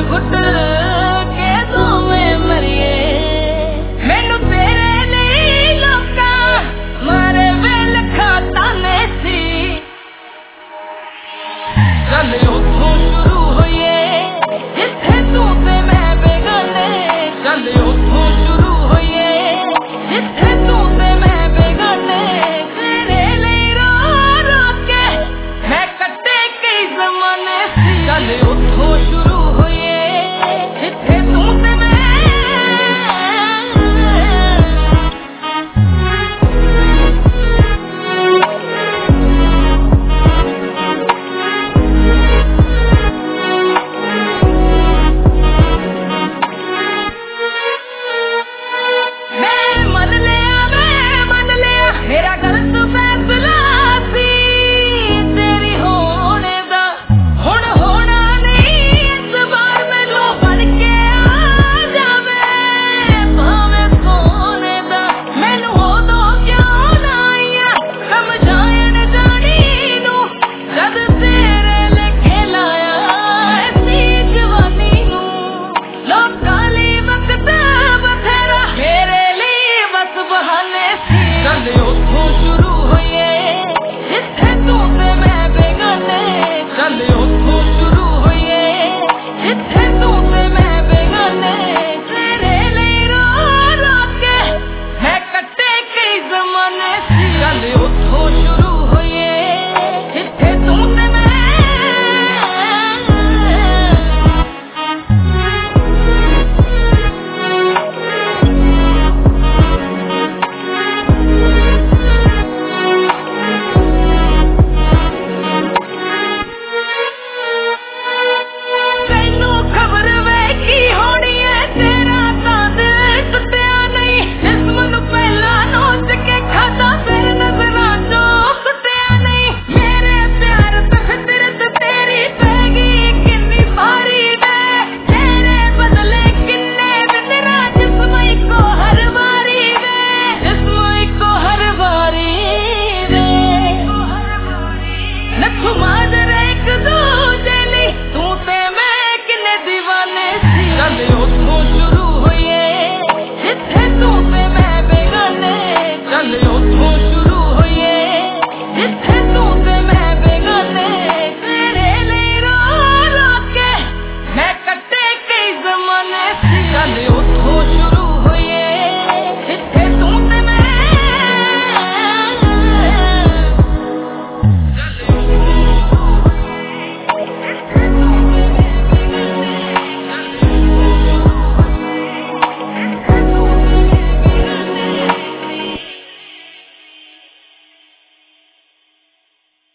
घुट के दोवें मरिए मैनू तेरे लिए लोका मारे वेल खाता ने सी चल उथों शुरू होइए जिथे तू ते मैं बेगाने चल उथों शुरू होइए जिथे तू ते मैं बेगाने तेरे लिए रो रो के मैं कटे कई ज़माने सी चल